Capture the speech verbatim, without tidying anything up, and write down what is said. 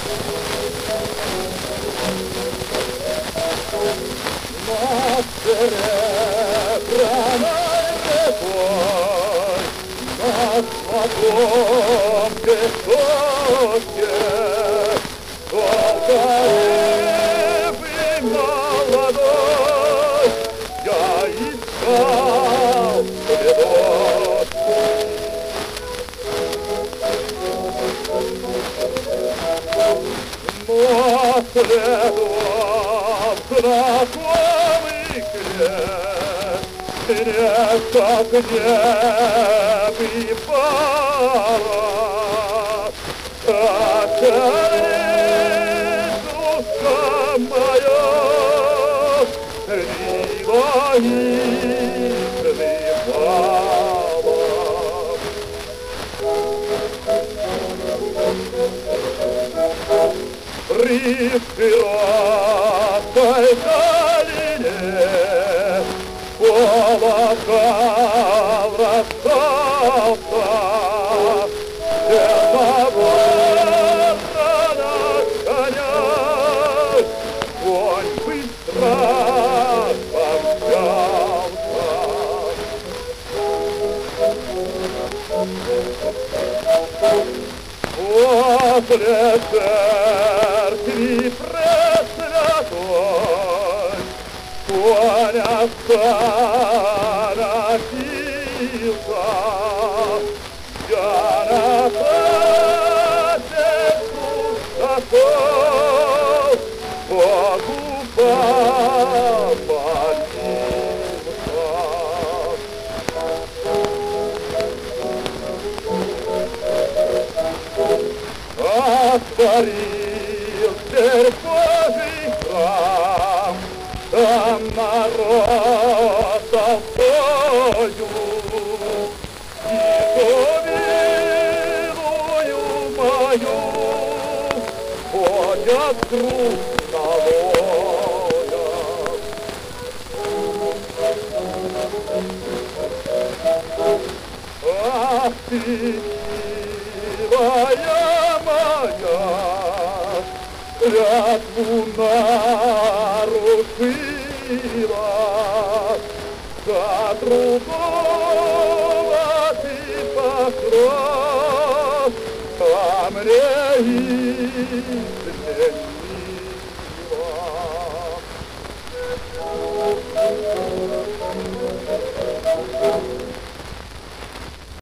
Над серебряной рекой, на золотом песочке, только рыбы молодой я искал следов. Но следов знакомый крест, нечто к небу пара, оценит душа моя, лила и сливала. При широкой долине колокол раздался, черноборна на коня, конь быстро помчался. После церкви Пресвятой конь остановился. Я на платье пустотой Богу помолился. Отворил дверь Божий храм, там народ толпою, и милую мою ходят грустно воя. Ах ты, милая моя, клятву нарушила, за другого ты покров, а мне изменила.